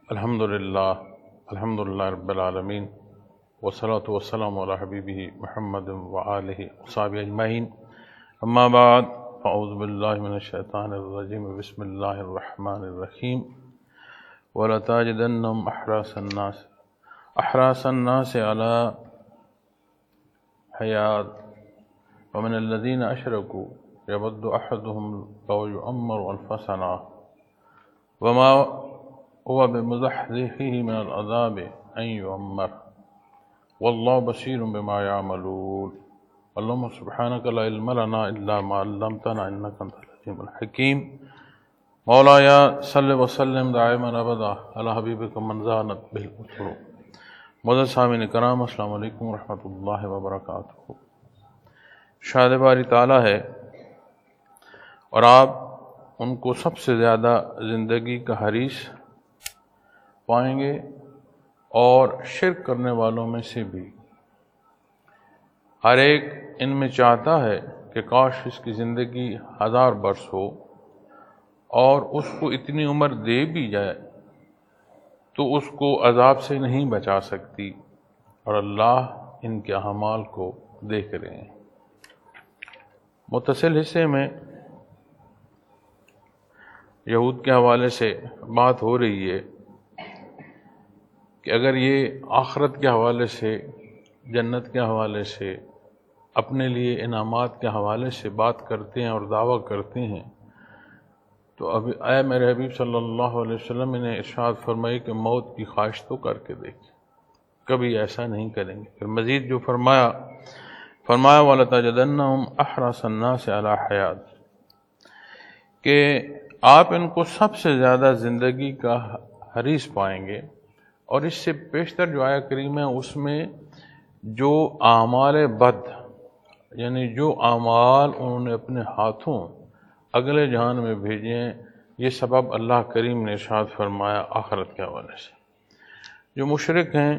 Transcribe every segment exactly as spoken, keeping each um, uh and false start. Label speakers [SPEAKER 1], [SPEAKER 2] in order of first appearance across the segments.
[SPEAKER 1] الحمد للہ الحمد للہ رب العالمین والصلاة والسلام علی حبیبہ محمد وآلہ وصحبہ اجمعین، اما بعد فاعوذ باللہ من الشیطان الرجیم، بسم اللہ الرحمن الرحیم۔ وَلَتَجِدَنَّهُمْ أَحْرَصَ النَّاسِ أَحْرَصَ النَّاسِ عَلَى حَيَاةٍ وَمِنَ الَّذِينَ أَشْرَكُوا يَوَدُّ أَحَدُهُمْ لَوْ يُعَمَّرُ أَلْفَ سَنَةٍ وَمَا هو بمزحزحه من العذاب أن يعمر والله بصير بما يعملون۔ اللهم سبحانك لا علم لنا إلا ما علمتنا إنك أنت العليم الحكيم۔ مولاي صل وسلم دائما أبدا على حبيبك من زانت به القلوب۔ معزز سامعین کرام، السلام علیکم ورحمۃ اللہ وبرکاتہ۔ شاد باری تعالیٰ ہے اور آپ ان کو سب سے زیادہ زندگی کا حریص پائیں گے اور شرک کرنے والوں میں سے بھی۔ ہر ایک ان میں چاہتا ہے کہ کاش اس کی زندگی ہزار برس ہو اور اس کو اتنی عمر دے بھی جائے تو اس کو عذاب سے نہیں بچا سکتی، اور اللہ ان کے اعمال کو دیکھ رہے ہیں۔ متصل حصے میں یہود کے حوالے سے بات ہو رہی ہے کہ اگر یہ آخرت کے حوالے سے، جنت کے حوالے سے، اپنے لیے انعامات کے حوالے سے بات کرتے ہیں اور دعویٰ کرتے ہیں تو اب اے میرے حبیب صلی اللہ علیہ وسلم نے ارشاد فرمائی کہ موت کی خواہش تو کر کے دیکھیں، کبھی ایسا نہیں کریں گے۔ پھر مزید جو فرمایا فرمایا وَلَتَجِدَنَّهُمْ أَحْرَصَ النَّاسِ عَلَى حَيَاةٍ، کہ آپ ان کو سب سے زیادہ زندگی کا حریص پائیں گے۔ اور اس سے پیشتر جو آیا کریم ہے اس میں جو اعمال بد، یعنی جو اعمال انہوں نے اپنے ہاتھوں اگلے جہان میں بھیجے ہیں، یہ سبب اللہ کریم نے ارشاد فرمایا آخرت کے حوالے سے۔ جو مشرک ہیں،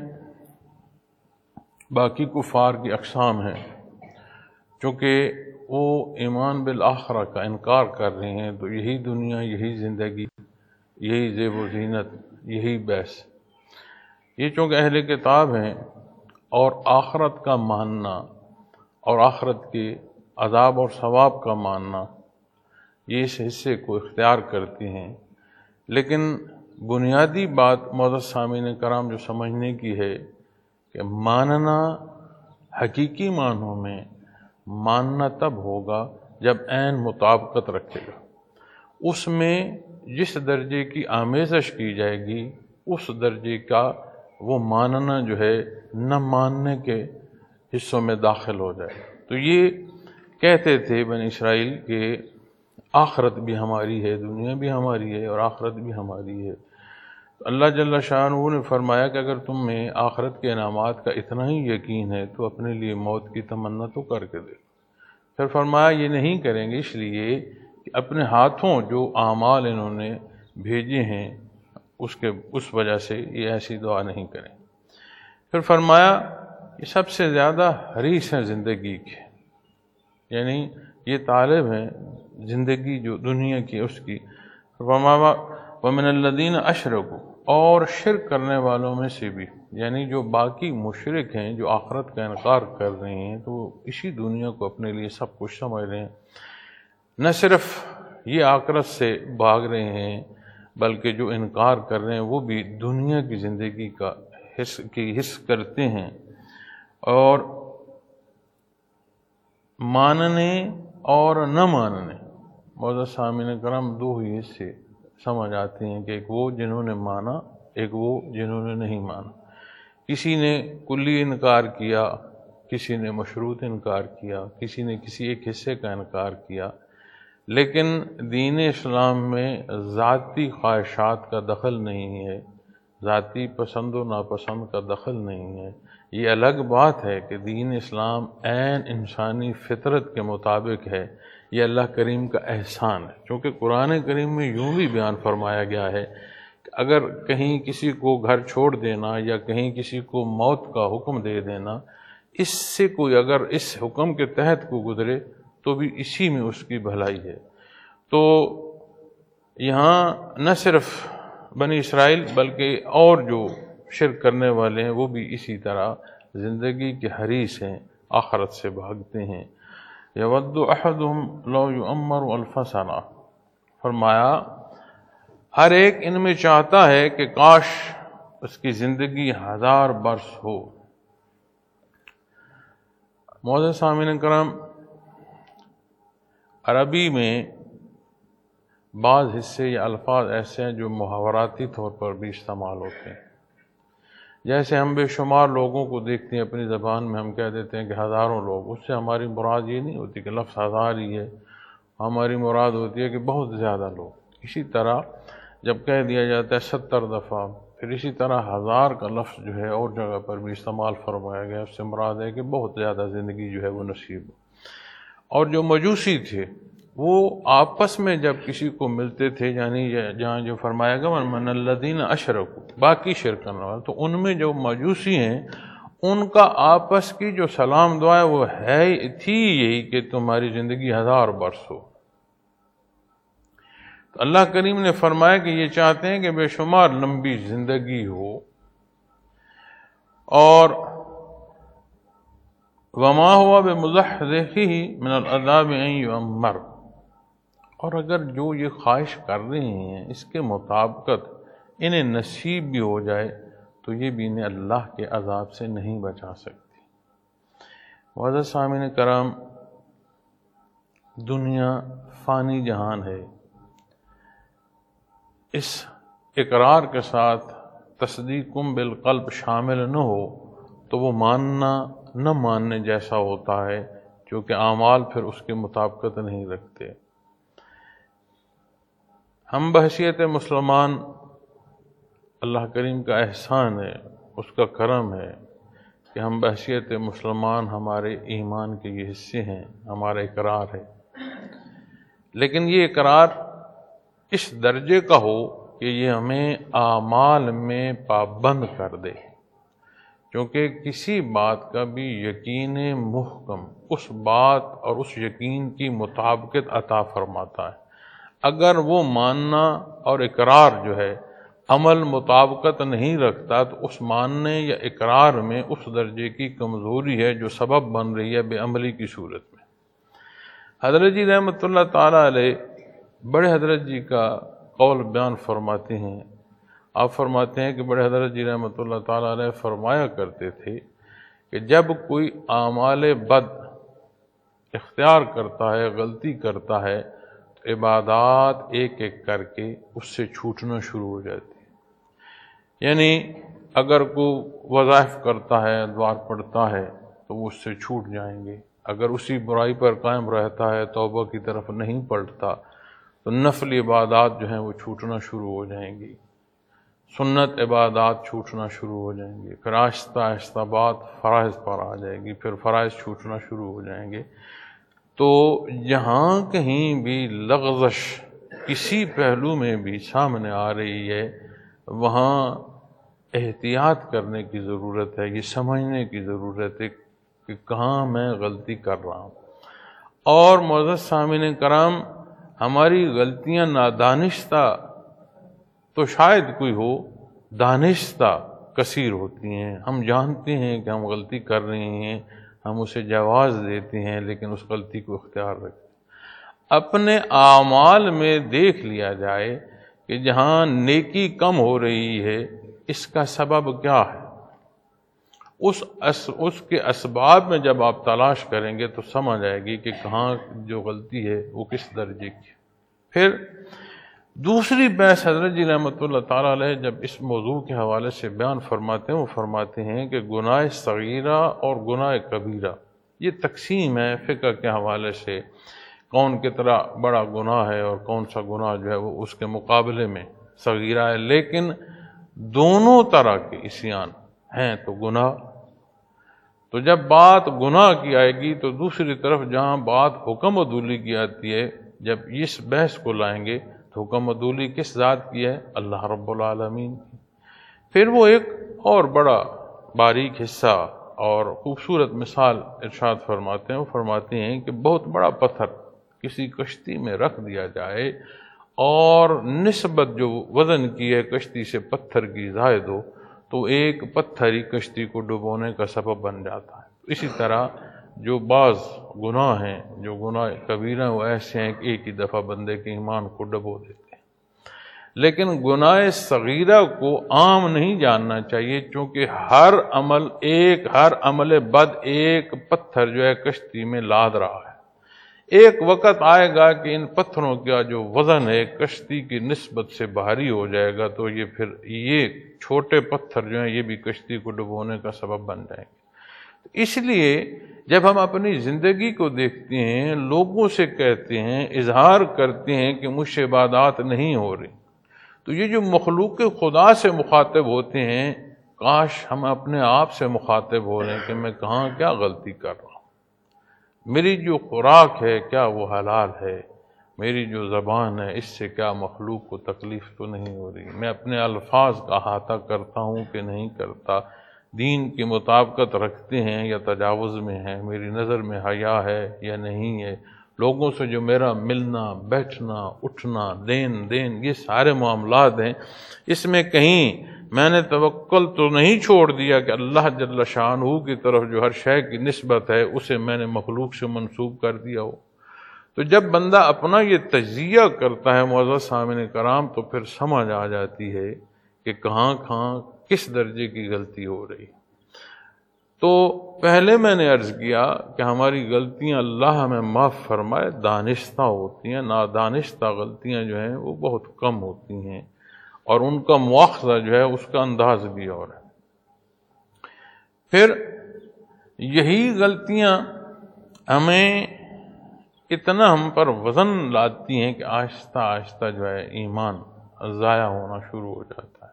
[SPEAKER 1] باقی کفار کی اقسام ہیں، چونکہ وہ ایمان بالآخرہ کا انکار کر رہے ہیں تو یہی دنیا، یہی زندگی، یہی زیب و زینت، یہی بیس۔ یہ چونکہ اہل کتاب ہیں اور آخرت کا ماننا اور آخرت کے عذاب اور ثواب کا ماننا، یہ اس حصے کو اختیار کرتے ہیں، لیکن بنیادی بات معزز سامعین کرام جو سمجھنے کی ہے کہ ماننا حقیقی معنوں میں ماننا تب ہوگا جب عین مطابقت رکھے گا۔ اس میں جس درجے کی آمیزش کی جائے گی اس درجے کا وہ ماننا جو ہے نہ ماننے کے حصوں میں داخل ہو جائے۔ تو یہ کہتے تھے بنی اسرائیل کہ آخرت بھی ہماری ہے، دنیا بھی ہماری ہے اور آخرت بھی ہماری ہے۔ اللہ جل شانہ نے فرمایا کہ اگر تم میں آخرت کے انعامات کا اتنا ہی یقین ہے تو اپنے لیے موت کی تمنا تو کر کے دے۔ پھر فرمایا یہ نہیں کریں گے اس لیے کہ اپنے ہاتھوں جو اعمال انہوں نے بھیجے ہیں اس کے اس وجہ سے یہ ایسی دعا نہیں کریں۔ پھر فرمایا یہ سب سے زیادہ حریص ہیں زندگی کے، یعنی یہ طالب ہیں زندگی جو دنیا کی اس کی۔ فرمایا وَمِنَ الَّذِينَ أَشْرَكُوا، اور شرک کرنے والوں میں سے بھی، یعنی جو باقی مشرک ہیں جو آخرت کا انکار کر رہے ہیں تو اسی دنیا کو اپنے لیے سب کچھ سمجھ رہے ہیں۔ نہ صرف یہ آخرت سے بھاگ رہے ہیں بلکہ جو انکار کر رہے ہیں وہ بھی دنیا کی زندگی کا حص کی حص کرتے ہیں۔ اور ماننے اور نہ ماننے، معزز سامعین کرام، دو ہی حصے سمجھ آتے ہیں کہ ایک وہ جنہوں نے مانا، ایک وہ جنہوں نے نہیں مانا۔ کسی نے کلی انکار کیا، کسی نے مشروط انکار کیا، کسی نے کسی ایک حصے کا انکار کیا، لیکن دین اسلام میں ذاتی خواہشات کا دخل نہیں ہے، ذاتی پسند و ناپسند کا دخل نہیں ہے۔ یہ الگ بات ہے کہ دین اسلام عین انسانی فطرت کے مطابق ہے، یہ اللہ کریم کا احسان ہے۔ چونکہ قرآن کریم میں یوں بھی بیان فرمایا گیا ہے کہ اگر کہیں کسی کو گھر چھوڑ دینا یا کہیں کسی کو موت کا حکم دے دینا، اس سے کوئی اگر اس حکم کے تحت کو گزرے تو بھی اسی میں اس کی بھلائی ہے۔ تو یہاں نہ صرف بنی اسرائیل بلکہ اور جو شرک کرنے والے ہیں وہ بھی اسی طرح زندگی کے حریص ہیں، آخرت سے بھاگتے ہیں۔ یود احدہم لو یعمر الف سنہ، فرمایا ہر ایک ان میں چاہتا ہے کہ کاش اس کی زندگی ہزار برس ہو۔ معزز سامعین کرام، عربی میں بعض حصے یا الفاظ ایسے ہیں جو محاوراتی طور پر بھی استعمال ہوتے ہیں۔ جیسے ہم بے شمار لوگوں کو دیکھتے ہیں اپنی زبان میں، ہم کہہ دیتے ہیں کہ ہزاروں لوگ، اس سے ہماری مراد یہ نہیں ہوتی کہ لفظ ہزار ہی ہے، ہماری مراد ہوتی ہے کہ بہت زیادہ لوگ۔ اسی طرح جب کہہ دیا جاتا ہے ستر دفعہ، پھر اسی طرح ہزار کا لفظ جو ہے اور جگہ پر بھی استعمال فرمایا گیا، اس سے مراد ہے کہ بہت زیادہ زندگی جو ہے وہ نصیب ہو۔ اور جو مجوسی تھے وہ آپس میں جب کسی کو ملتے تھے، یعنی جہاں جو فرمایا گیا من الذین اشرکوا، باقی شرک کرنے والے، تو ان میں جو مجوسی ہیں ان کا آپس کی جو سلام دعا ہے وہ ہے تھی یہی کہ تمہاری زندگی ہزار برس ہو۔ تو اللہ کریم نے فرمایا کہ یہ چاہتے ہیں کہ بے شمار لمبی زندگی ہو، اور وما ہوا بمزحزحہ من العذاب ان یعمر، اور اگر جو یہ خواہش کر رہے ہیں اس کے مطابقت انہیں نصیب بھی ہو جائے تو یہ بھی انہیں اللہ کے عذاب سے نہیں بچا سکتی۔ معزز سامعین کرام، دنیا فانی جہان ہے، اس اقرار کے ساتھ تصدیقم بالقلب شامل نہ ہو تو وہ ماننا نہ ماننے جیسا ہوتا ہے، کیونکہ اعمال پھر اس کے مطابقت نہیں رکھتے۔ ہم بحیثیت مسلمان، اللہ کریم کا احسان ہے، اس کا کرم ہے کہ ہم بحیثیت مسلمان ہمارے ایمان کے یہ حصے ہیں، ہمارا اقرار ہے، لیکن یہ اقرار اس درجے کا ہو کہ یہ ہمیں اعمال میں پابند کر دے، کیونکہ کسی بات کا بھی یقین محکم اس بات اور اس یقین کی مطابقت عطا فرماتا ہے۔ اگر وہ ماننا اور اقرار جو ہے عمل مطابقت نہیں رکھتا تو اس ماننے یا اقرار میں اس درجے کی کمزوری ہے جو سبب بن رہی ہے بے عملی کی صورت میں۔ حضرت جی رحمۃ اللہ تعالیٰ علیہ بڑے حضرت جی کا قول بیان فرماتے ہیں، آپ فرماتے ہیں کہ بڑے حضرت جی رحمۃ اللہ تعالیٰ علیہ فرمایا کرتے تھے کہ جب کوئی اعمال بد اختیار کرتا ہے، غلطی کرتا ہے، تو عبادات ایک ایک کر کے اس سے چھوٹنا شروع ہو جاتی ہے۔ یعنی اگر کوئی وظائف کرتا ہے، ادوار پڑھتا ہے تو وہ اس سے چھوٹ جائیں گے، اگر اسی برائی پر قائم رہتا ہے، توبہ کی طرف نہیں پلٹتا، تو نفل عبادات جو ہیں وہ چھوٹنا شروع ہو جائیں گی، سنت عبادات چھوٹنا شروع ہو جائیں گے، پھر آہستہ آہستہ بات فرائض پر آ جائے گی، پھر فرائض چھوٹنا شروع ہو جائیں گے۔ تو جہاں کہیں بھی لغزش کسی پہلو میں بھی سامنے آ رہی ہے وہاں احتیاط کرنے کی ضرورت ہے، یہ سمجھنے کی ضرورت ہے کہ کہاں میں غلطی کر رہا ہوں۔ اور معزز سامعین کرام، ہماری غلطیاں نادانستہ تو شاید کوئی ہو، دانستہ کثیر ہوتی ہیں۔ ہم جانتے ہیں کہ ہم غلطی کر رہے ہیں، ہم اسے جواز دیتے ہیں، لیکن اس غلطی کو اختیار رکھتے ہیں۔ اپنے اعمال میں دیکھ لیا جائے کہ جہاں نیکی کم ہو رہی ہے اس کا سبب کیا ہے، اس اس, اس کے اسباب میں جب آپ تلاش کریں گے تو سمجھ آئے گی کہ کہاں جو غلطی ہے وہ کس درجے کی۔ پھر دوسری بحث حضرت جی رحمۃ اللہ تعالیٰ علیہ جب اس موضوع کے حوالے سے بیان فرماتے ہیں، وہ فرماتے ہیں کہ گناہ صغیرہ اور گناہ کبیرہ یہ تقسیم ہے فقہ کے حوالے سے، کون کتنا بڑا گناہ ہے اور کون سا گناہ جو ہے وہ اس کے مقابلے میں صغیرہ ہے، لیکن دونوں طرح کے عصیان ہیں تو گناہ۔ تو جب بات گناہ کی آئے گی تو دوسری طرف جہاں بات حکم عدولی کی آتی ہے، جب اس بحث کو لائیں گے تو حکم عدولی کس ذات کی ہے؟ اللہ رب العالمین کی۔ پھر وہ ایک اور بڑا باریک حصہ اور خوبصورت مثال ارشاد فرماتے ہیں، وہ فرماتے ہیں کہ بہت بڑا پتھر کسی کشتی میں رکھ دیا جائے اور نسبت جو وزن کی ہے کشتی سے پتھر کی زائد ہو تو ایک پتھر ہی کشتی کو ڈبونے کا سبب بن جاتا ہے۔ اسی طرح جو بعض گناہ ہیں، جو گناہ کبیرہ وہ ایسے ہیں کہ ایک ہی دفعہ بندے کے ایمان کو ڈبو دیتے ہیں، لیکن گناہ صغیرہ کو عام نہیں جاننا چاہیے، چونکہ ہر عمل ایک ہر عمل بد ایک پتھر جو ہے کشتی میں لاد رہا ہے۔ ایک وقت آئے گا کہ ان پتھروں کا جو وزن ہے کشتی کی نسبت سے بھاری ہو جائے گا، تو یہ پھر یہ چھوٹے پتھر جو ہیں یہ بھی کشتی کو ڈبونے کا سبب بن جائیں گے۔ اس لیے جب ہم اپنی زندگی کو دیکھتے ہیں، لوگوں سے کہتے ہیں، اظہار کرتے ہیں کہ مجھ سے عبادات نہیں ہو رہی، تو یہ جو مخلوق خدا سے مخاطب ہوتے ہیں، کاش ہم اپنے آپ سے مخاطب ہو رہے ہیں کہ میں کہاں کیا غلطی کر رہا ہوں، میری جو خوراک ہے کیا وہ حلال ہے، میری جو زبان ہے اس سے کیا مخلوق کو تکلیف تو نہیں ہو رہی، میں اپنے الفاظ کا احاطہ کرتا ہوں کہ نہیں کرتا، دین کی مطابقت رکھتے ہیں یا تجاوز میں ہیں، میری نظر میں حیا ہے یا نہیں ہے، لوگوں سے جو میرا ملنا بیٹھنا اٹھنا دین دین یہ سارے معاملات ہیں، اس میں کہیں میں نے توکل تو نہیں چھوڑ دیا کہ اللہ جل شانہ کی طرف جو ہر شے کی نسبت ہے اسے میں نے مخلوق سے منسوب کر دیا ہو۔ تو جب بندہ اپنا یہ تجزیہ کرتا ہے معزز سامعین کرام، تو پھر سمجھ آ جاتی ہے کہ کہاں کہاں کس درجے کی غلطی ہو رہی۔ تو پہلے میں نے عرض کیا کہ ہماری غلطیاں اللہ ہمیں معاف فرمائے دانستہ ہوتی ہیں، نادانستہ غلطیاں جو ہیں وہ بہت کم ہوتی ہیں، اور ان کا مواخذہ جو ہے اس کا انداز بھی اور ہے۔ پھر یہی غلطیاں ہمیں اتنا ہم پر وزن لاتی ہیں کہ آہستہ آہستہ جو ہے ایمان ضائع ہونا شروع ہو جاتا ہے،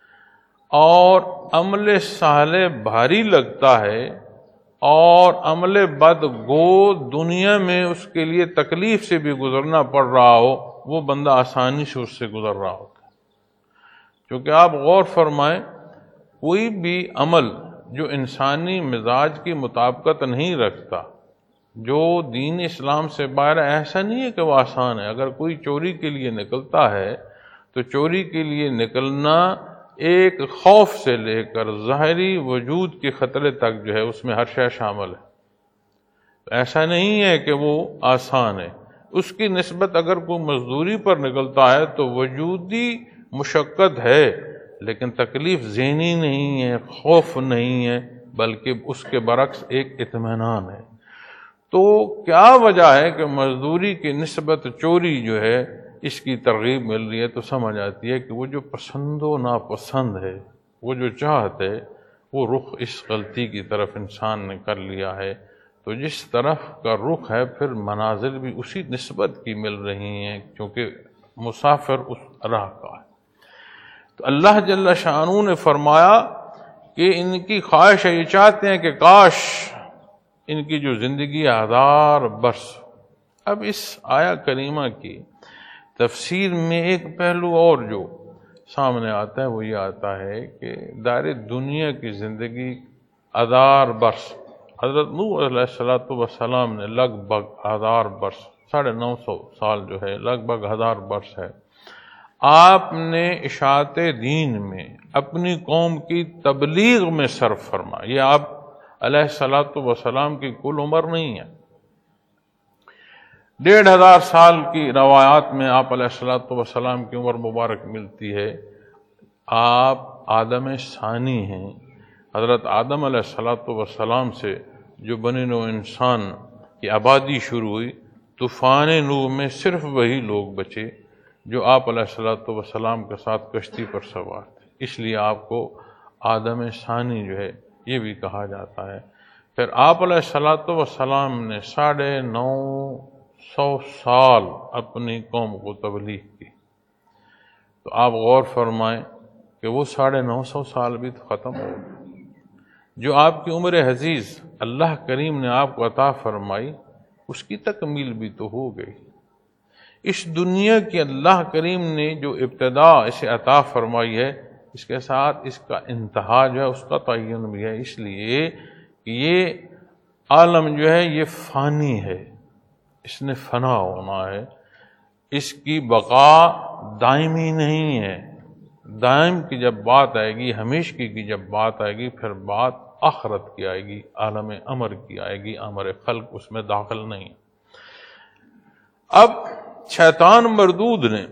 [SPEAKER 1] اور عمل صالح بھاری لگتا ہے، اور عمل بد گو دنیا میں اس کے لیے تکلیف سے بھی گزرنا پڑ رہا ہو، وہ بندہ آسانی سے اس سے گزر رہا ہوتا ہے۔ کیونکہ آپ غور فرمائیں، کوئی بھی عمل جو انسانی مزاج کی مطابقت نہیں رکھتا، جو دین اسلام سے باہر، ایسا نہیں ہے کہ وہ آسان ہے۔ اگر کوئی چوری کے لیے نکلتا ہے تو چوری کے لیے نکلنا ایک خوف سے لے کر ظاہری وجود کے خطرے تک جو ہے اس میں ہر شے شامل ہے، ایسا نہیں ہے کہ وہ آسان ہے۔ اس کی نسبت اگر کوئی مزدوری پر نکلتا ہے تو وجودی مشقت ہے، لیکن تکلیف ذہنی نہیں ہے، خوف نہیں ہے، بلکہ اس کے برعکس ایک اطمینان ہے۔ تو کیا وجہ ہے کہ مزدوری کی نسبت چوری جو ہے اس کی ترغیب مل رہی ہے؟ تو سمجھ آتی ہے کہ وہ جو پسند و ناپسند ہے، وہ جو چاہت ہے، وہ رخ اس غلطی کی طرف انسان نے کر لیا ہے۔ تو جس طرف کا رخ ہے پھر منازل بھی اسی نسبت کی مل رہی ہیں، کیونکہ مسافر اس راہ کا ہے۔ تو اللہ جل شانہ نے فرمایا کہ ان کی خواہش ہے، یہ چاہتے ہیں کہ کاش ان کی جو زندگی ہزار برس۔ اب اس آیا کریمہ کی تفسیر میں ایک پہلو اور جو سامنے آتا ہے وہ یہ آتا ہے کہ دار دنیا کی زندگی ہزار برس، حضرت نوح علیہ السلام والسلام نے لگ بھگ ہزار برس، ساڑھے نو سو سال جو ہے لگ بھگ ہزار برس ہے، آپ نے اشاعت دین میں اپنی قوم کی تبلیغ میں صرف فرما۔ یہ آپ علیہ الصلوۃ والسلام کی کل عمر نہیں ہے، ڈیڑھ ہزار سال کی روایات میں آپ علیہ الصلوۃ والسلام کی عمر مبارک ملتی ہے۔ آپ آدم ثانی ہیں، حضرت آدم علیہ الصلوۃ والسلام سے جو بنی نوع انسان کی آبادی شروع ہوئی، طوفان نوح میں صرف وہی لوگ بچے جو آپ علیہ الصلوۃ والسلام کے ساتھ کشتی پر سوار تھے، اس لیے آپ کو آدم ثانی جو ہے یہ بھی کہا جاتا ہے۔ پھر آپ علیہ الصلوۃ والسلام نے ساڑھے نو سو سال اپنی قوم کو تبلیغ کی۔ تو آپ غور فرمائیں کہ وہ ساڑھے نو سو سال بھی تو ختم ہو گئے۔ جو آپ کی عمر عزیز اللہ کریم نے آپ کو عطا فرمائی، اس کی تکمیل بھی تو ہو گئی۔ اس دنیا کی اللہ کریم نے جو ابتدا اسے عطا فرمائی ہے، اس کے ساتھ اس کا انتہا جو ہے اس کا تعین بھی ہے، اس لیے کہ یہ عالم جو ہے یہ فانی ہے، اس نے فنا ہونا ہے۔ اس کی بقا دائمی نہیں ہے۔ دائم کی جب بات آئے گی، ہمیشگی کی جب بات آئے گی، پھر بات آخرت کی آئے گی، عالم امر کی آئے گی، امر خلق اس میں داخل نہیں۔ اب شیطان مردود نے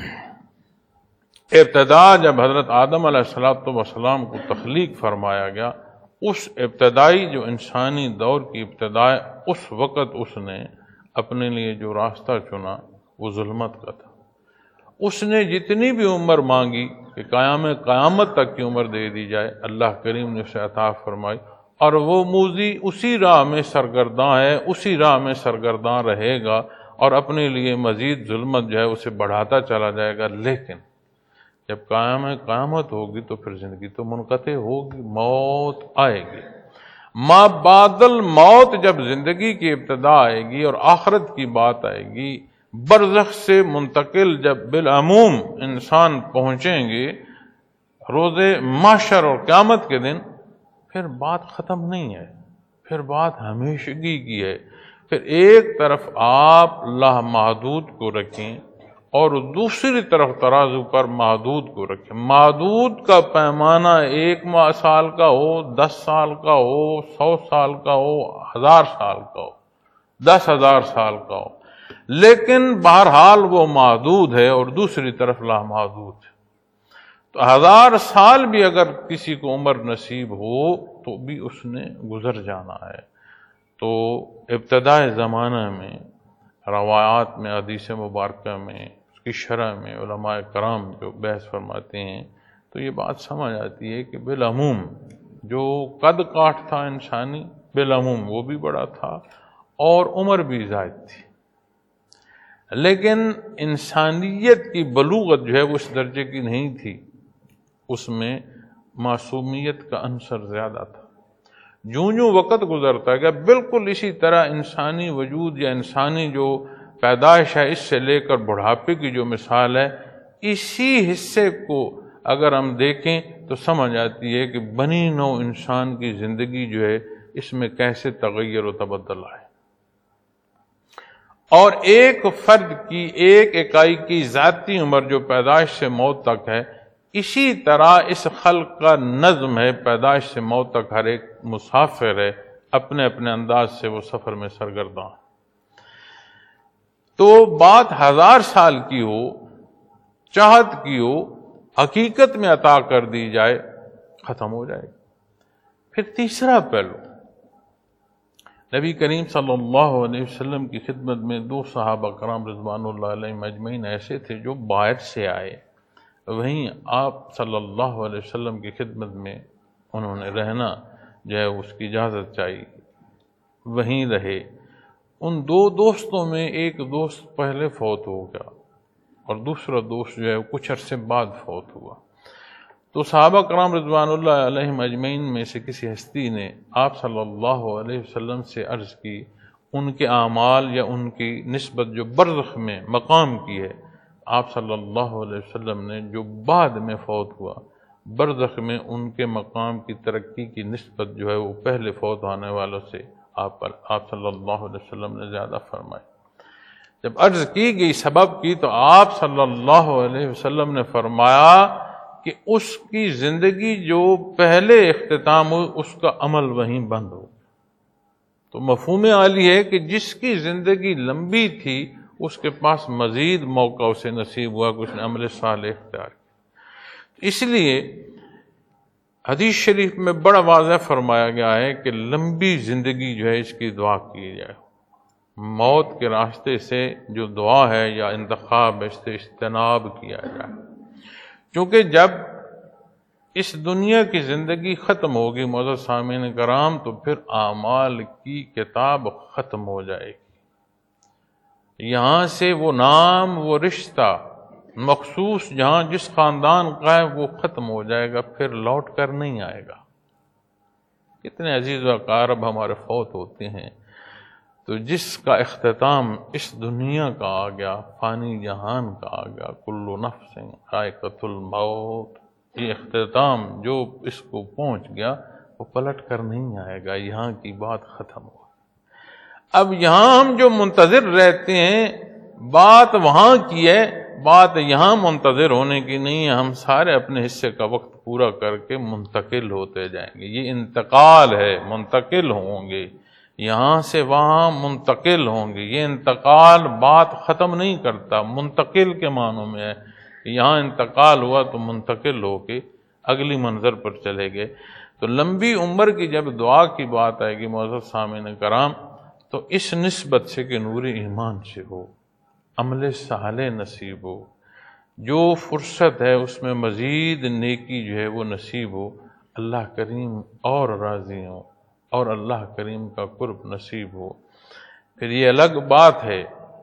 [SPEAKER 1] ابتدا جب حضرت آدم علیہ الصلوۃ والسلام کو تخلیق فرمایا گیا، اس ابتدائی جو انسانی دور کی ابتدا، اس وقت اس نے اپنے لیے جو راستہ چنا وہ ظلمت کا تھا۔ اس نے جتنی بھی عمر مانگی کہ قیام قیامت تک کی عمر دے دی جائے، اللہ کریم نے اسے عطا فرمائی، اور وہ موذی اسی راہ میں سرگرداں ہے، اسی راہ میں سرگرداں رہے گا، اور اپنے لیے مزید ظلمت جو ہے اسے بڑھاتا چلا جائے گا۔ لیکن جب قیام قیامت ہوگی تو پھر زندگی تو منقطع ہوگی، موت آئے گی۔ ما بعد الموت، جب زندگی کی ابتدا آئے گی اور آخرت کی بات آئے گی، برزخ سے منتقل جب بالعموم انسان پہنچیں گے روز محشر اور قیامت کے دن، پھر بات ختم نہیں ہے، پھر بات ہمیشگی کی ہے۔ پھر ایک طرف آپ لامحدود کو رکھیں اور دوسری طرف ترازو پر محدود کو رکھیں۔ محدود کا پیمانہ ایک ماہ سال کا ہو، دس سال کا ہو، سو سال کا ہو، ہزار سال کا ہو، دس ہزار سال کا ہو، لیکن بہرحال وہ محدود ہے اور دوسری طرف لامحدود ہے۔ تو ہزار سال بھی اگر کسی کو عمر نصیب ہو تو بھی اس نے گزر جانا ہے۔ تو ابتدائے زمانہ میں روایات میں، حدیث مبارکہ میں، اس کی شرح میں علماء کرام جو بحث فرماتے ہیں تو یہ بات سمجھ آتی ہے کہ بالعموم جو قد کاٹ تھا انسانی، بالعموم وہ بھی بڑا تھا اور عمر بھی زائد تھی، لیکن انسانیت کی بلوغت جو ہے وہ اس درجے کی نہیں تھی، اس میں معصومیت کا عنصر زیادہ تھا۔ جوں جوں وقت گزرتا گیا، بالکل اسی طرح انسانی وجود یا انسانی جو پیدائش ہے، اس سے لے کر بڑھاپے کی جو مثال ہے، اسی حصے کو اگر ہم دیکھیں تو سمجھ آتی ہے کہ بنی نوع انسان کی زندگی جو ہے اس میں کیسے تغیر و تبدل آئے، اور ایک فرد کی، ایک اکائی کی ذاتی عمر جو پیدائش سے موت تک ہے، اسی طرح اس خلق کا نظم ہے، پیدائش سے موت تک ہر ایک مسافر ہے، اپنے اپنے انداز سے وہ سفر میں سرگرداں۔ تو بات ہزار سال کی ہو، چاہت کی ہو، حقیقت میں عطا کر دی جائے، ختم ہو جائے۔ پھر تیسرا پہلو، نبی کریم صلی اللہ علیہ وسلم کی خدمت میں دو صحابہ کرام رضوان اللہ علیہم اجمعین ایسے تھے جو باہر سے آئے، وہیں آپ صلی اللہ علیہ وسلم کی خدمت میں انہوں نے رہنا جو ہے اس کی اجازت چاہیے، وہیں رہے۔ ان دو دوستوں میں ایک دوست پہلے فوت ہو گیا اور دوسرا دوست جو ہے کچھ عرصے بعد فوت ہوا۔ تو صحابہ کرام رضوان اللہ علیہم اجمعین میں سے کسی ہستی نے آپ صلی اللہ علیہ وسلم سے عرض کی، ان کے اعمال یا ان کی نسبت جو برزخ میں مقام کی ہے، آپ صلی اللہ علیہ وسلم نے جو بعد میں فوت ہوا، برزخ میں ان کے مقام کی ترقی کی نسبت جو ہے وہ پہلے فوت ہونے والوں سے آپ پر آپ صلی اللہ علیہ وسلم نے زیادہ فرمائی۔ جب عرض کی گئی سبب کی تو آپ صلی اللہ علیہ وسلم نے فرمایا کہ اس کی زندگی جو پہلے اختتام ہو اس کا عمل وہیں بند ہو۔ تو مفہوم عالی ہے کہ جس کی زندگی لمبی تھی اس کے پاس مزید موقع اسے نصیب ہوا کہ اس نے عمل صالح اختیار کیا۔ اس لیے حدیث شریف میں بڑا واضح فرمایا گیا ہے کہ لمبی زندگی جو ہے اس کی دعا کی جائے، موت کے راستے سے جو دعا ہے یا انتخاب اس سے اجتناب کیا جائے، کیونکہ جب اس دنیا کی زندگی ختم ہوگی معزز سامعین کرام تو پھر اعمال کی کتاب ختم ہو جائے گی۔ یہاں سے وہ نام، وہ رشتہ مخصوص جہاں جس خاندان کا ہے وہ ختم ہو جائے گا، پھر لوٹ کر نہیں آئے گا۔ کتنے عزیز و اقارب ہمارے فوت ہوتے ہیں، تو جس کا اختتام اس دنیا کا آ گیا، فانی جہان کا آ گیا، کل نفس ذائقۃ الموت، یہ اختتام جو اس کو پہنچ گیا وہ پلٹ کر نہیں آئے گا، یہاں کی بات ختم ہو۔ اب یہاں ہم جو منتظر رہتے ہیں بات وہاں کی ہے، بات یہاں منتظر ہونے کی نہیں ہے۔ ہم سارے اپنے حصے کا وقت پورا کر کے منتقل ہوتے جائیں گے، یہ انتقال ہے، منتقل ہوں گے، یہاں سے وہاں منتقل ہوں گے۔ یہ انتقال بات ختم نہیں کرتا، منتقل کے معنوں میں ہے، یہاں انتقال ہوا تو منتقل ہو کے اگلی منظر پر چلے گئے۔ تو لمبی عمر کی جب دعا کی بات آئے گی معزز سامعین کرام، تو اس نسبت سے کہ نور ایمان سے ہو، عمل صالح نصیب ہو، جو فرصت ہے اس میں مزید نیکی جو ہے وہ نصیب ہو، اللہ کریم اور راضی ہو اور اللہ کریم کا قرب نصیب ہو۔ پھر یہ الگ بات ہے،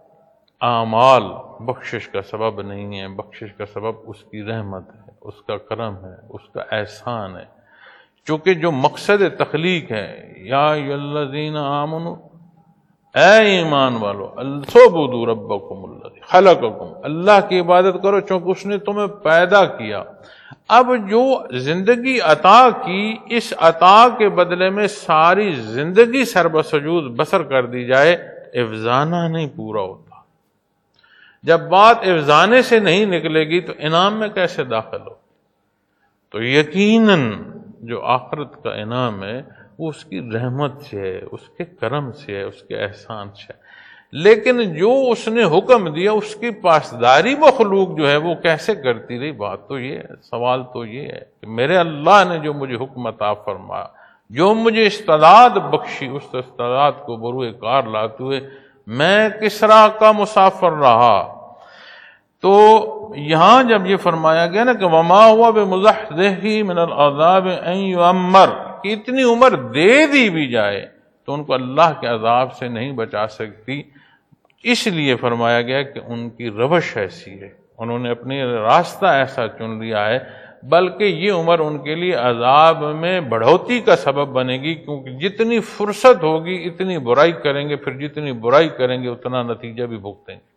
[SPEAKER 1] اعمال بخشش کا سبب نہیں ہے، بخشش کا سبب اس کی رحمت ہے، اس کا کرم ہے، اس کا احسان ہے۔ چونکہ جو مقصد تخلیق ہے، یا ایھا الذین آمنوا، اے ایمان والو، اعبدوا ربکم الذی خلقکم، اللہ کی عبادت کرو چونکہ اس نے تمہیں پیدا کیا۔ اب جو زندگی عطا کی، اس عطا کے بدلے میں ساری زندگی سر بسجود بسر کر دی جائے، افزانہ نہیں پورا ہوتا۔ جب بات افزانے سے نہیں نکلے گی تو انعام میں کیسے داخل ہو؟ تو یقیناً جو آخرت کا انعام ہے وہ اس کی رحمت سے ہے، اس کے کرم سے ہے، اس کے احسان سے ہے۔ لیکن جو اس نے حکم دیا اس کی پاسداری مخلوق جو ہے وہ کیسے کرتی رہی؟ بات تو یہ ہے، سوال تو یہ ہے کہ میرے اللہ نے جو مجھے حکم عطا فرمایا، جو مجھے استعداد بخشی، اس استعداد کو بروئے کار لاتے ہوئے میں کس طرح کا مسافر رہا۔ تو یہاں جب یہ فرمایا گیا نا کہ وما ہوا بمزحزحہ من العذاب ان یعمر، کہ اتنی عمر دے دی بھی جائے تو ان کو اللہ کے عذاب سے نہیں بچا سکتی، اس لیے فرمایا گیا کہ ان کی روش ایسی ہے، انہوں نے اپنی راستہ ایسا چن لیا ہے، بلکہ یہ عمر ان کے لیے عذاب میں بڑھوتی کا سبب بنے گی، کیونکہ جتنی فرصت ہوگی اتنی برائی کریں گے، پھر جتنی برائی کریں گے اتنا نتیجہ بھی بھگتیں گے۔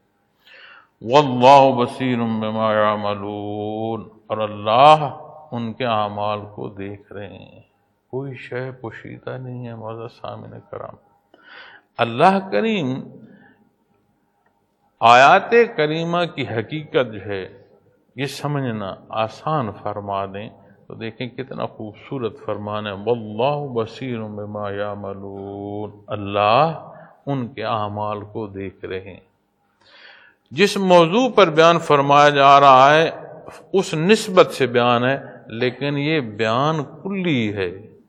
[SPEAKER 1] واللہ بصیر بما یعملون، اور اللہ ان کے اعمال کو دیکھ رہے ہیں، کوئی شے پوشیدہ نہیں ہے۔ معزز سامعین کرام، اللہ کریم آیات کریمہ کی حقیقت جو ہے یہ سمجھنا آسان فرما دیں تو دیکھیں کتنا خوبصورت فرمان ہے، واللہ بصیر بما یعملون، اللہ ان کے اعمال کو دیکھ رہے ہیں۔ جس موضوع پر بیان فرمایا جا رہا ہے اس نسبت سے بیان ہے، لیکن یہ بیان کلی ہے،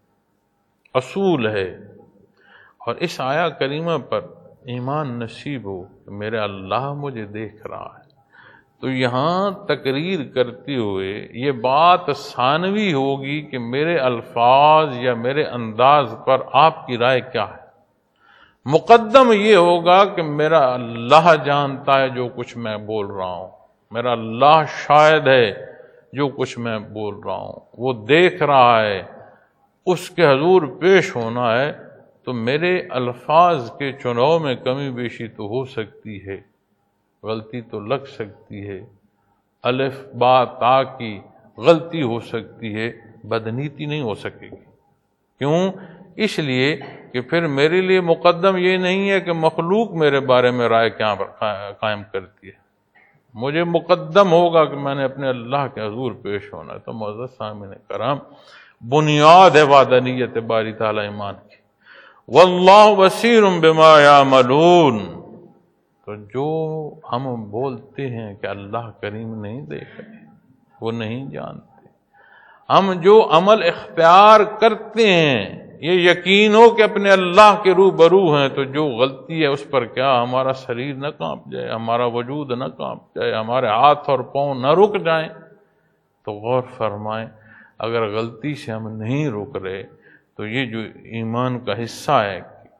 [SPEAKER 1] اصول ہے، اور اس آیا کریمہ پر ایمان نصیب ہو کہ میرے اللہ مجھے دیکھ رہا ہے، تو یہاں تقریر کرتے ہوئے یہ بات ثانوی ہوگی کہ میرے الفاظ یا میرے انداز پر آپ کی رائے کیا ہے۔ مقدم یہ ہوگا کہ میرا اللہ جانتا ہے جو کچھ میں بول رہا ہوں، میرا اللہ شاہد ہے جو کچھ میں بول رہا ہوں، وہ دیکھ رہا ہے، اس کے حضور پیش ہونا ہے، تو میرے الفاظ کے چناؤ میں کمی بیشی تو ہو سکتی ہے، غلطی تو لگ سکتی ہے، الف با تا کی غلطی ہو سکتی ہے، بدنیتی نہیں ہو سکے گی۔ کیوں؟ اس لیے کہ پھر میرے لیے مقدم یہ نہیں ہے کہ مخلوق میرے بارے میں رائے کیا قائم کرتی ہے، مجھے مقدم ہوگا کہ میں نے اپنے اللہ کے حضور پیش ہونا ہے۔ تو معزز سامعین کرام، بنیاد ہے وحدانیت باری تعالیٰ ایمان کی، واللہ بصیر بما یعملون۔ تو جو ہم بولتے ہیں کہ اللہ کریم نہیں دیکھ رہے، وہ نہیں جانتے، ہم جو عمل اختیار کرتے ہیں یہ یقین ہو کہ اپنے اللہ کے روبرو ہیں، تو جو غلطی ہے اس پر کیا ہمارا شریر نہ کانپ جائے، ہمارا وجود نہ کانپ جائے، ہمارے ہاتھ اور پاؤں نہ رک جائیں۔ تو غور فرمائیں، اگر غلطی سے ہم نہیں رک رہے تو یہ جو ایمان کا حصہ ہے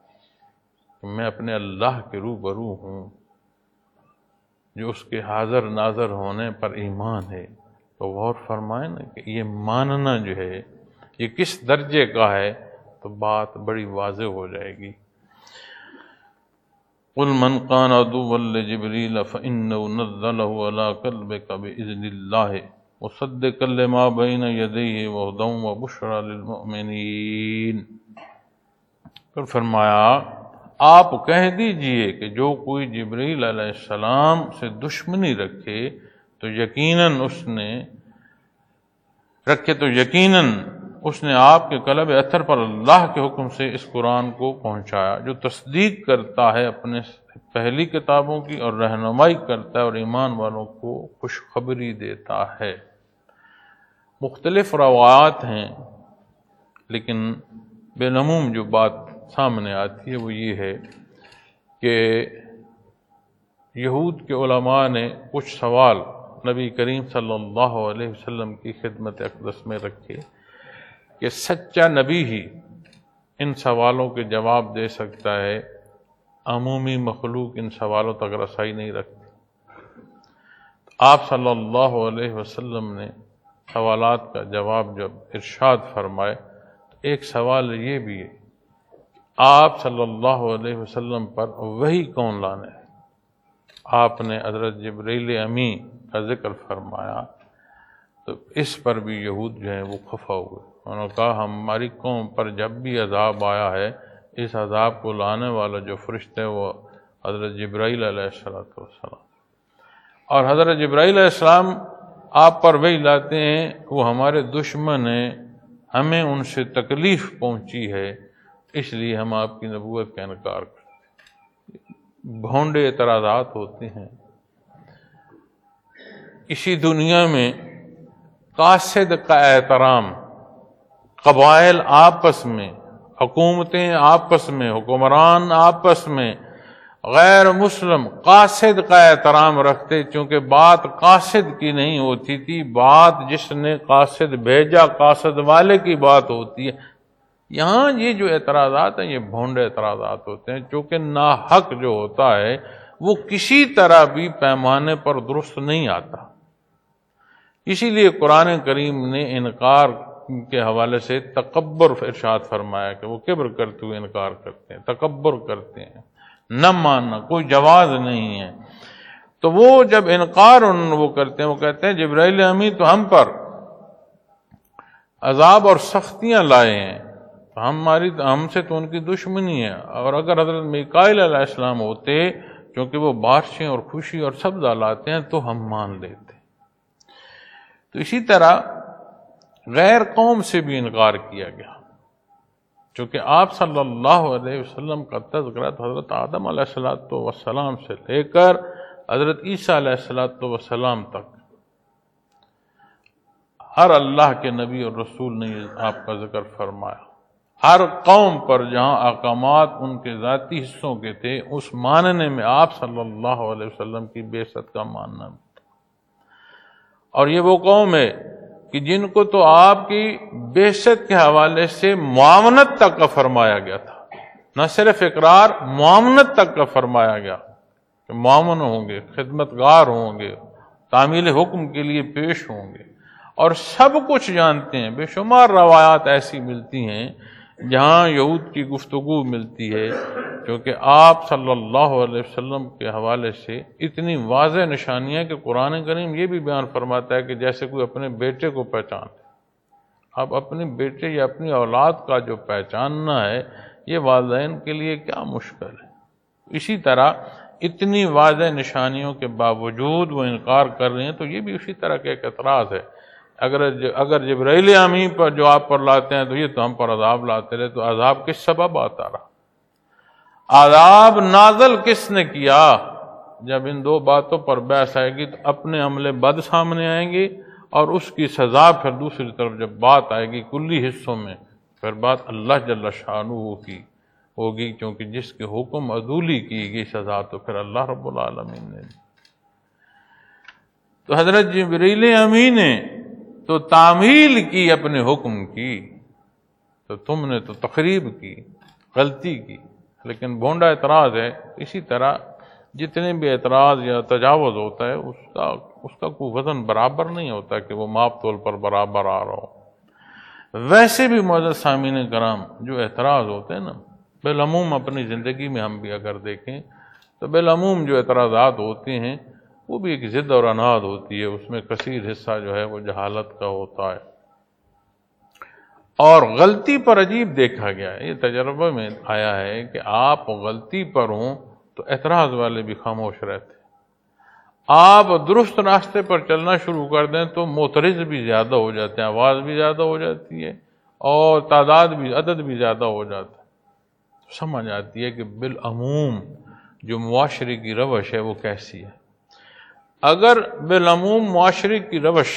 [SPEAKER 1] کہ میں اپنے اللہ کے روبرو ہوں، جو اس کے حاضر ناظر ہونے پر ایمان ہے، تو غور فرمائیں نا کہ یہ ماننا جو ہے یہ کس درجے کا ہے، تو بات بڑی واضح ہو جائے گی۔ قُلْ مَنْ كَانَ عَدُوًّا لِجِبْرِيلَ فَإِنَّهُ نَزَّلَهُ عَلَىٰ قَلْبِكَ بِإِذْنِ اللَّهِ مُصَدِّقًا لِمَا بَيْنَ يَدَيْهِ وَهُدًى وَبُشْرَىٰ لِلْمُؤْمِنِينَ۔ پھر فرمایا آپ کہہ دیجئے کہ جو کوئی جبرائیل علیہ السلام سے دشمنی رکھے تو یقیناً اس نے رکھے تو یقیناً اس نے آپ کے قلب اطہر پر اللہ کے حکم سے اس قرآن کو پہنچایا، جو تصدیق کرتا ہے اپنے پہلی کتابوں کی اور رہنمائی کرتا ہے اور ایمان والوں کو خوشخبری دیتا ہے۔ مختلف روایات ہیں، لیکن بالعموم جو بات سامنے آتی ہے وہ یہ ہے کہ یہود کے علماء نے کچھ سوال نبی کریم صلی اللہ علیہ وسلم کی خدمت اقدس میں رکھے کہ سچا نبی ہی ان سوالوں کے جواب دے سکتا ہے، عمومی مخلوق ان سوالوں تک رسائی نہیں رکھتی۔ آپ صلی اللہ علیہ وسلم نے سوالات کا جواب جب ارشاد فرمائے تو ایک سوال یہ بھی ہے، آپ صلی اللہ علیہ وسلم پر وحی کون لانے ہے؟ آپ نے حضرت جبرائیل امی کا ذکر فرمایا تو اس پر بھی یہود جو ہیں وہ خفا ہوئے، انہوں نے کہا ہماری قوم پر جب بھی عذاب آیا ہے اس عذاب کو لانے والا جو فرشتے وہ حضرت جبرائیل علیہ السلام، اور حضرت جبرائیل علیہ السلام آپ پر وحی لاتے ہیں، وہ ہمارے دشمن ہیں، ہمیں ان سے تکلیف پہنچی ہے، اس لیے ہم آپ کی نبوت کا انکار کرتے ہیں۔ بھونڈے اعتراضات ہوتے ہیں۔ اسی دنیا میں قاصد کا احترام، قبائل آپس میں، حکومتیں آپس میں، حکمران آپس میں، غیر مسلم قاصد کا احترام رکھتے، چونکہ بات قاصد کی نہیں ہوتی تھی، بات جس نے قاصد بھیجا قاصد والے کی بات ہوتی ہے۔ یہاں یہ جو اعتراضات ہیں یہ بھونڈے اعتراضات ہوتے ہیں، چونکہ ناحق جو ہوتا ہے وہ کسی طرح بھی پیمانے پر درست نہیں آتا۔ اسی لیے قرآن کریم نے انکار کے حوالے سے تکبر ارشاد فرمایا کہ وہ کبر کرتے ہوئے انکار کرتے ہیں، تکبر کرتے ہیں، نہ ماننا، کوئی جواز نہیں ہے۔ تو وہ جب انکار ان وہ کرتے ہیں، وہ کہتے ہیں جبرائیل امی تو ہم پر عذاب اور سختیاں لائے ہیں، ہماری ہم سے تو ان کی دشمنی ہے، اور اگر حضرت میکائیل علیہ السلام ہوتے کیونکہ وہ بارشیں اور خوشی اور سبزہ لاتے ہیں تو ہم مان لیتے۔ تو اسی طرح غیر قوم سے بھی انکار کیا گیا، چونکہ آپ صلی اللہ علیہ وسلم کا تذکرہ حضرت آدم علیہ السلام سے لے کر حضرت عیسیٰ علیہ السلام تک ہر اللہ کے نبی اور رسول نے آپ کا ذکر فرمایا۔ ہر قوم پر جہاں احکامات ان کے ذاتی حصوں کے تھے، اس ماننے میں آپ صلی اللہ علیہ وسلم کی بعثت کا ماننا بھی تھا۔ اور یہ وہ قوم ہے کہ جن کو تو آپ کی بعثت کے حوالے سے معاونت تک کا فرمایا گیا تھا، نہ صرف اقرار، معاونت تک کا فرمایا گیا کہ معاون ہوں گے، خدمتگار ہوں گے، تعمیل حکم کے لیے پیش ہوں گے، اور سب کچھ جانتے ہیں۔ بے شمار روایات ایسی ملتی ہیں جہاں یہود کی گفتگو ملتی ہے، کیونکہ آپ صلی اللہ علیہ وسلم کے حوالے سے اتنی واضح نشانیاں کہ قرآن کریم یہ بھی بیان فرماتا ہے کہ جیسے کوئی اپنے بیٹے کو پہچانتا ہے۔ اب اپنے بیٹے یا اپنی اولاد کا جو پہچاننا ہے یہ والدین کے لیے کیا مشکل ہے، اسی طرح اتنی واضح نشانیوں کے باوجود وہ انکار کر رہے ہیں، تو یہ بھی اسی طرح کا ایک اعتراض ہے۔ اگر اگر جبرائیل امی پر جو آپ پر لاتے ہیں تو یہ تو ہم پر عذاب لاتے رہے، تو عذاب کس سبب آتا رہا؟ عذاب نازل کس نے کیا؟ جب ان دو باتوں پر بحث آئے گی تو اپنے عمل بد سامنے آئیں گے، اور اس کی سزا پھر دوسری طرف جب بات آئے گی کلی حصوں میں، پھر بات اللہ جل شانہ کی ہوگی، کیونکہ جس کے حکم عدولی کی گئی سزا تو پھر اللہ رب العالمین نے۔ تو حضرت جبرائیل امی نے تو تعمیل کی اپنے حکم کی، تو تم نے تو تخریب کی، غلطی کی۔ لیکن بھونڈا اعتراض ہے، اسی طرح جتنے بھی اعتراض یا تجاوز ہوتا ہے اس کا اس کا کوئی وزن برابر نہیں ہوتا کہ وہ ماپ تول پر برابر آ رہا ہو۔ ویسے بھی معزز سامعین کرام جو اعتراض ہوتے ہیں نا، بالعموم اپنی زندگی میں ہم بھی اگر دیکھیں تو بالعموم جو اعتراضات ہوتے ہیں وہ بھی ایک ضد اور عناد ہوتی ہے، اس میں کثیر حصہ جو ہے وہ جہالت کا ہوتا ہے۔ اور غلطی پر عجیب دیکھا گیا ہے، یہ تجربہ میں آیا ہے کہ آپ غلطی پر ہوں تو اعتراض والے بھی خاموش رہتے، آپ درست راستے پر چلنا شروع کر دیں تو معترض بھی زیادہ ہو جاتے ہیں، آواز بھی زیادہ ہو جاتی ہے اور تعداد بھی عدد بھی زیادہ ہو جاتا ہے، سمجھ آتی ہے کہ بالعموم جو معاشرے کی روش ہے وہ کیسی ہے۔ اگر بالعموم معاشرے کی روش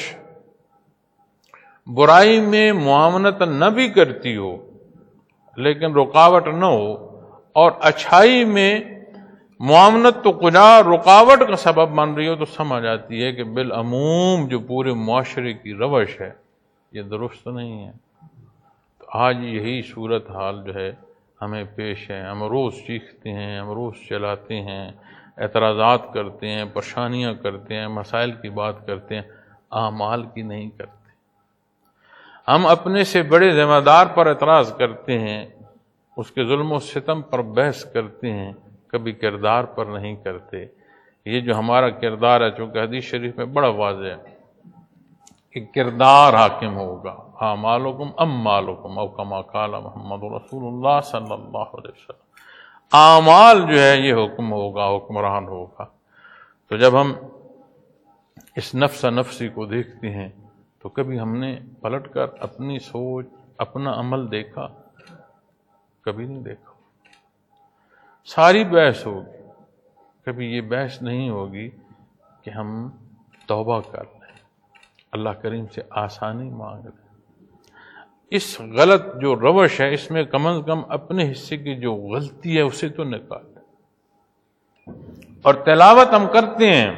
[SPEAKER 1] برائی میں معاونت نہ بھی کرتی ہو لیکن رکاوٹ نہ ہو، اور اچھائی میں معاونت تو کجا رکاوٹ کا سبب بن رہی ہو، تو سمجھ آتی ہے کہ بالعموم جو پورے معاشرے کی روش ہے یہ درست نہیں ہے۔ تو آج یہی صورتحال جو ہے ہمیں پیش ہے، ہم روز سیکھتے ہیں، ہم روز چلاتے ہیں، اعتراضات کرتے ہیں، پریشانیاں کرتے ہیں، مسائل کی بات کرتے ہیں، اعمال کی نہیں کرتے۔ ہم اپنے سے بڑے ذمہ دار پر اعتراض کرتے ہیں، اس کے ظلم و ستم پر بحث کرتے ہیں، کبھی کردار پر نہیں کرتے۔ یہ جو ہمارا کردار ہے، چونکہ حدیث شریف میں بڑا واضح ہے کہ کردار حاکم ہوگا، اعمالکم اموالکم او کما قال محمد رسول اللہ صلی اللہ علیہ وسلم، اعمال جو ہے یہ حکم ہوگا، حکمران ہوگا۔ تو جب ہم اس نفس نفسی کو دیکھتے ہیں تو کبھی ہم نے پلٹ کر اپنی سوچ، اپنا عمل دیکھا؟ کبھی نہیں دیکھا۔ ساری بحث ہوگی، کبھی یہ بحث نہیں ہوگی کہ ہم توبہ کر لیں، اللہ کریم سے آسانی مانگ لیں۔ اس غلط جو روش ہے اس میں کم از کم اپنے حصے کی جو غلطی ہے اسے تو نکال لیں۔ اور تلاوت ہم کرتے ہیں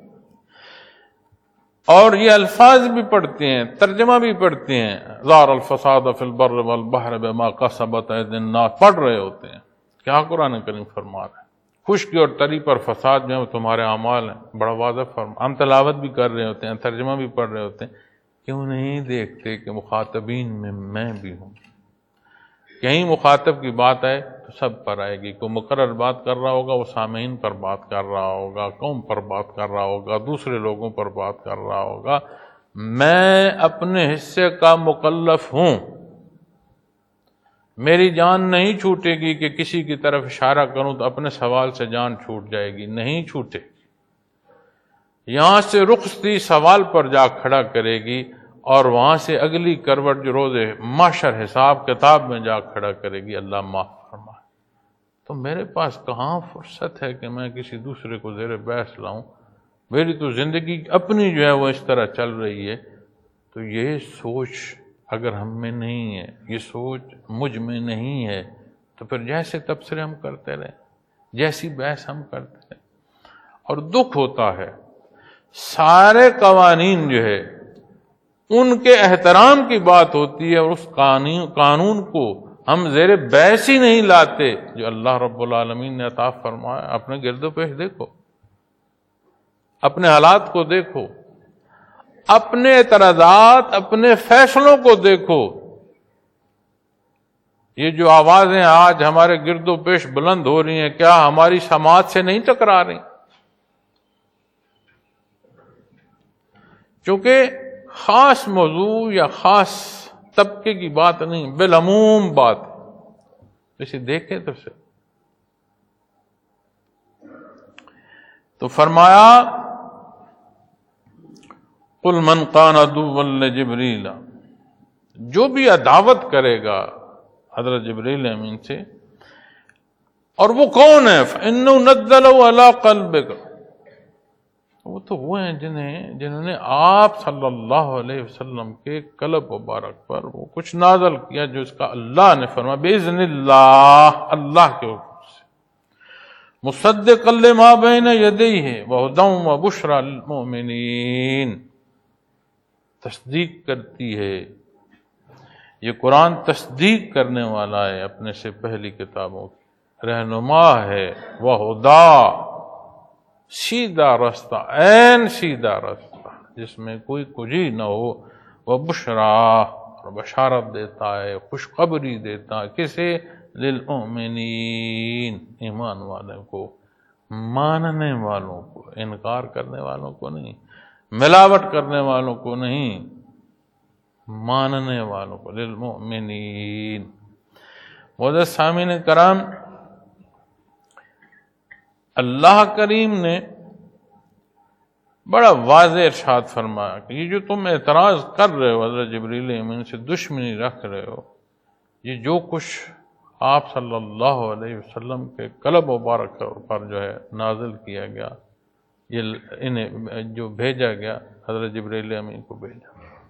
[SPEAKER 1] اور یہ الفاظ بھی پڑھتے ہیں، ترجمہ بھی پڑھتے ہیں، ظہر الفساد فی البر والبحر بما کسبت ایدی الناس، پڑھ رہے ہوتے ہیں۔ کیا قرآن کریم فرما رہا ہے؟ خشکی اور تری پر فساد جو ہے وہ تمہارے اعمال ہیں، بڑا واضح فرما۔ ہم تلاوت بھی کر رہے ہوتے ہیں، ترجمہ بھی پڑھ رہے ہوتے ہیں، کیوں نہیں دیکھتے کہ مخاطبین میں میں بھی ہوں؟ کہیں مخاطب کی بات آئے تو سب پر آئے گی، کوئی مقرر بات کر رہا ہوگا وہ سامعین پر بات کر رہا ہوگا، قوم پر بات کر رہا ہوگا، دوسرے لوگوں پر بات کر رہا ہوگا۔ میں اپنے حصے کا مکلف ہوں، میری جان نہیں چھوٹے گی کہ کسی کی طرف اشارہ کروں تو اپنے سوال سے جان چھوٹ جائے گی، نہیں چھوٹے گی۔ یہاں سے رخصتی سوال پر جا کھڑا کرے گی اور وہاں سے اگلی کروٹ جو روز محشر حساب کتاب میں جا کھڑا کرے گی، اللہ معاف فرمائے۔ تو میرے پاس کہاں فرصت ہے کہ میں کسی دوسرے کو زیر بحث لاؤں؟ میری تو زندگی اپنی جو ہے وہ اس طرح چل رہی ہے۔ تو یہ سوچ اگر ہم میں نہیں ہے، یہ سوچ مجھ میں نہیں ہے، تو پھر جیسے تبصرے ہم کرتے رہے، جیسی بحث ہم کرتے رہے۔ اور دکھ ہوتا ہے سارے قوانین جو ہے ان کے احترام کی بات ہوتی ہے اور اس قانون کو ہم زیر بحث ہی نہیں لاتے جو اللہ رب العالمین نے عطا فرمایا۔ اپنے گرد و پیش دیکھو، اپنے حالات کو دیکھو، اپنے اعتراضات، اپنے فیصلوں کو دیکھو۔ یہ جو آوازیں آج ہمارے گرد و پیش بلند ہو رہی ہیں، کیا ہماری سماعت سے نہیں ٹکرا رہی؟ چونکہ خاص موضوع یا خاص طبقے کی بات نہیں، بالعموم بات اسے دیکھیں تو سے۔ تو فرمایا قل من کان عدوا لجبریل، جو بھی عداوت کرے گا حضرت جبریل امین سے، اور وہ کون ہے؟ فإنه نزله على قلبك، وہ تو وہ ہیں جنہیں جنہوں نے آپ صلی اللہ علیہ وسلم کے قلب مبارک پر وہ کچھ نازل کیا جو اس کا اللہ نے فرمایا بإذن اللہ، اللہ کے حکم سے، مصدقا لما بین یدیہ وہدی وبشری للمؤمنین، تصدیق کرتی ہے یہ قرآن، تصدیق کرنے والا ہے اپنے سے پہلی کتابوں کی، رہنما ہے، وہدا، سیدھا راستہ، عین سیدھا راستہ جس میں کوئی کجی نہ ہو، وہ بشرا، اور بشارت دیتا ہے، خوشخبری دیتا ہے، کسے؟ للمؤمنین، ایمان والوں کو، ماننے والوں کو، انکار کرنے والوں کو نہیں، ملاوٹ کرنے والوں کو نہیں، ماننے والوں کو، للمؤمنین۔ معزز سامعین کرام، اللہ کریم نے بڑا واضح ارشاد فرمایا کہ یہ جو تم اعتراض کر رہے ہو، حضرت جبریل امین سے دشمنی رکھ رہے ہو، یہ جو کچھ آپ صلی اللہ علیہ وسلم کے قلب مبارک پر جو ہے نازل کیا گیا، یہ انہیں جو بھیجا گیا، حضرت جبریل امین کو بھیجا۔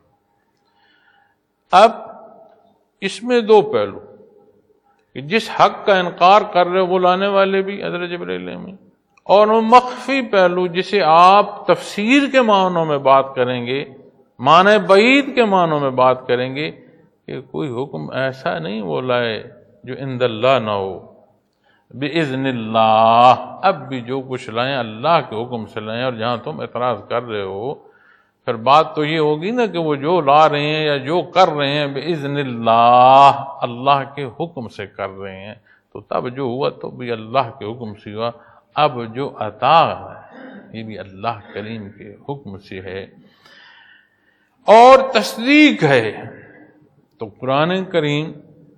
[SPEAKER 1] اب اس میں دو پہلو، کہ جس حق کا انکار کر رہے ہو وہ لانے والے بھی حضرت جبریل امین، اور وہ مخفی پہلو جسے آپ تفسیر کے معنوں میں بات کریں گے، معنی بعید کے معنوں میں بات کریں گے، کہ کوئی حکم ایسا نہیں وہ لائے جو عند اللہ نہ ہو، بِإِذْنِ اللہ، اب بھی جو کچھ لائیں اللہ کے حکم سے لائیں، اور جہاں تم اعتراض کر رہے ہو پھر بات تو یہ ہوگی نا کہ وہ جو لا رہے ہیں یا جو کر رہے ہیں بِإِذْنِ اللہ، اللہ کے حکم سے کر رہے ہیں، تو تب جو ہوا تو بھی اللہ کے حکم سے ہوا، اب جو عطا ہے یہ بھی اللہ کریم کے حکم سے ہے، اور تصدیق ہے۔ تو قرآن کریم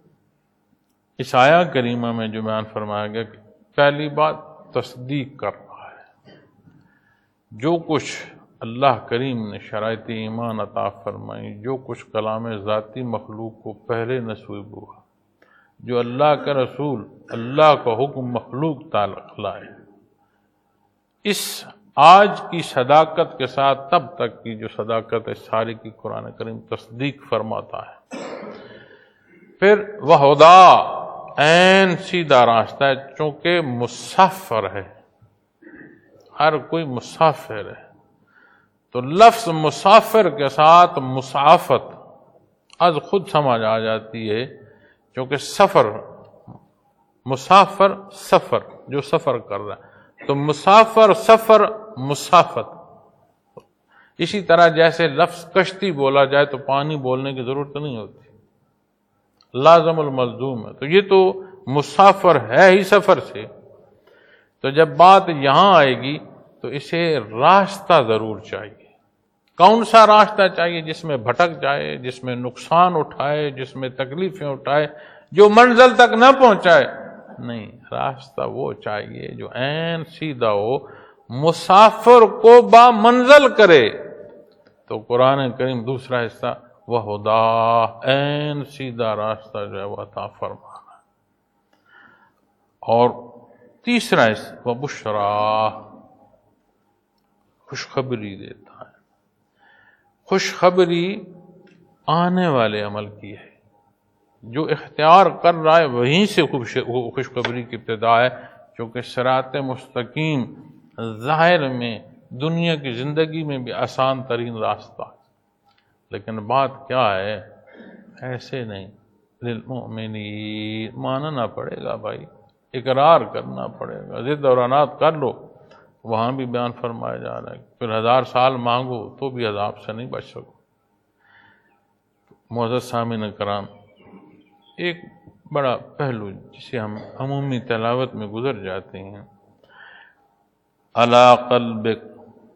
[SPEAKER 1] اس آیہ کریمہ میں جو بیان فرمایا گیا کہ پہلی بات تصدیق کر رہا ہے، جو کچھ اللہ کریم نے شرائط ایمان عطا فرمائی، جو کچھ کلام ذاتی مخلوق کو پہلے نصیب ہوا، جو اللہ کا رسول اللہ کا حکم مخلوق تعلق لائے، اس آج کی صداقت کے ساتھ تب تک کی جو صداقت ہے ساری کی قرآن کریم تصدیق فرماتا ہے۔ پھر وہدا، عین سیدھا راستہ ہے، چونکہ مسافر ہے، ہر کوئی مسافر ہے، تو لفظ مسافر کے ساتھ مسافت از خود سمجھ آ جاتی ہے، چونکہ سفر، مسافر سفر، جو سفر کر رہا ہے، تو مسافر سفر مسافت۔ اسی طرح جیسے لفظ کشتی بولا جائے تو پانی بولنے کی ضرورت نہیں ہوتی، لازم الملزوم ہے، تو یہ تو مسافر ہے ہی سفر سے، تو جب بات یہاں آئے گی تو اسے راستہ ضرور چاہیے۔ کون سا راستہ چاہیے؟ جس میں بھٹک جائے، جس میں نقصان اٹھائے، جس میں تکلیفیں اٹھائے، جو منزل تک نہ پہنچائے نہیں، راستہ وہ چاہیے جو عین سیدھا ہو، مسافر کو با منزل کرے۔ تو قرآن کریم دوسرا حصہ وہدا، عین سیدھا راستہ جو ہے وہ عطا فرمانا، اور تیسرا حصہ وبشرا، خوشخبری دیتا ہے۔ خوشخبری آنے والے عمل کی ہے، جو اختیار کر رہا ہے وہیں سے خوشخبری کی ابتدا ہے، چونکہ صراط مستقیم ظاہر میں دنیا کی زندگی میں بھی آسان ترین راستہ ہے، لیکن بات کیا ہے، ایسے نہیں، للمؤمنین، ماننا پڑے گا بھائی، اقرار کرنا پڑے گا، ضد اور عناد کر لو، وہاں بھی بیان فرمایا جا رہا ہے، پھر ہزار سال مانگو تو بھی عذاب سے نہیں بچ سکو۔ معزز سامعین کرام، ایک بڑا پہلو جسے ہم عمومی تلاوت میں گزر جاتے ہیں، علی قلبک،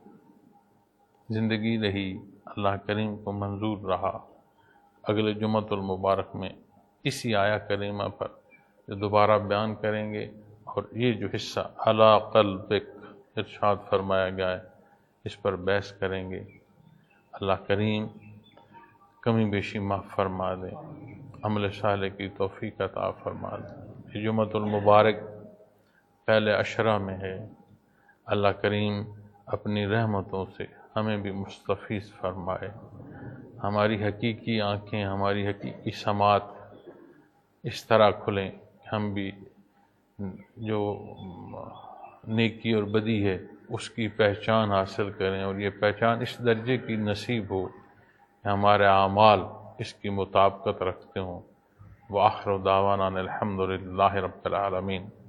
[SPEAKER 1] زندگی رہی، اللہ کریم کو منظور رہا، اگلے جمعۃ المبارک میں اسی آیہ کریمہ پر جو دوبارہ بیان کریں گے، اور یہ جو حصہ علی قلبک ارشاد فرمایا گیا ہے اس پر بحث کریں گے۔ اللہ کریم کمی بیشی معاف فرما دے، عمل صالح کی توفیق عطا فرما دے۔ یہ جمعۃ المبارک پہلے عشرہ میں ہے، اللہ کریم اپنی رحمتوں سے ہمیں بھی مستفیض فرمائے، ہماری حقیقی آنکھیں، ہماری حقیقی سماعت اس طرح کھلیں کہ ہم بھی جو نیکی اور بدی ہے اس کی پہچان حاصل کریں، اور یہ پہچان اس درجے کی نصیب ہو کہ ہمارے اعمال اس کی مطابقت رکھتے ہوں۔ وآخر دعوانا الحمد للہ رب العالمین۔